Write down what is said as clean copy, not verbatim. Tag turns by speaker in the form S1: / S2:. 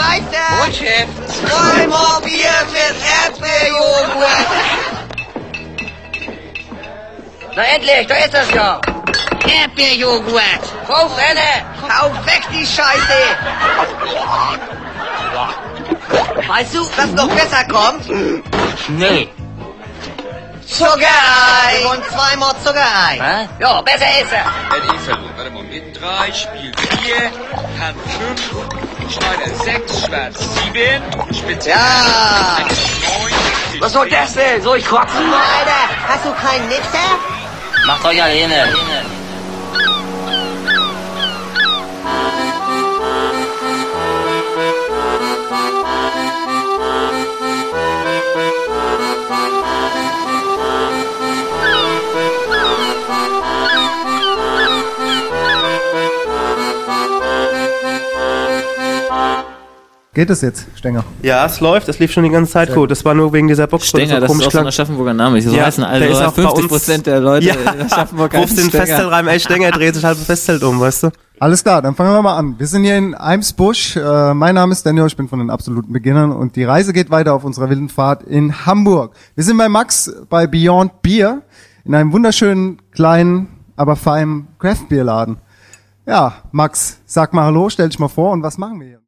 S1: weiter!
S2: Und Chef?
S1: Zweimal Bier mit Erdbeerjoghurt!
S2: Na endlich, da ist das ja.
S1: Erdbeerjoghurt!
S2: Kauf eine.
S1: Hau weg die Scheiße! Weißt du, was noch besser kommt?
S2: Nee.
S1: Zuckerei! Und zweimal Zuckerei!
S2: Hä? Ja, besser ist er.
S3: Warte mal, mit 3, Spiel 4, Hand 5, Schneider 6, Schwarz 7, Spitze
S1: Ja!
S3: 9.
S2: Was soll das denn? Soll ich kotzen?
S1: Alter, hast du keinen Mixer?
S2: Macht euch alleine.
S4: Geht es jetzt, Stenger?
S5: Ja, es läuft. Es lief schon die ganze Zeit gut. Das war nur wegen dieser Box, wo
S6: Stenger,
S5: das so
S6: das ist
S5: komisch
S6: auch so ein
S5: klang.
S6: Aschaffenburger Name. So
S5: Ja,
S6: heißen
S5: der
S6: alle
S5: ist auch bei
S6: 50% der Leute
S5: Ja,
S6: in Aschaffenburg
S5: rufst
S6: heißen
S5: den
S6: Stenger.
S5: Feststellreim, ey, Stenger, dreht sich halb Festzelt um, weißt du?
S4: Alles klar, dann fangen wir mal an. Wir sind hier in Eimsbusch. Mein Name ist Daniel, ich bin von den absoluten Beginnern und die Reise geht weiter auf unserer wilden Fahrt in Hamburg. Wir sind bei Max bei Beyond Beer in einem wunderschönen, kleinen, aber feinen Craft-Bier-Laden. Ja, Max, sag mal Hallo, stell dich mal vor und was machen wir hier?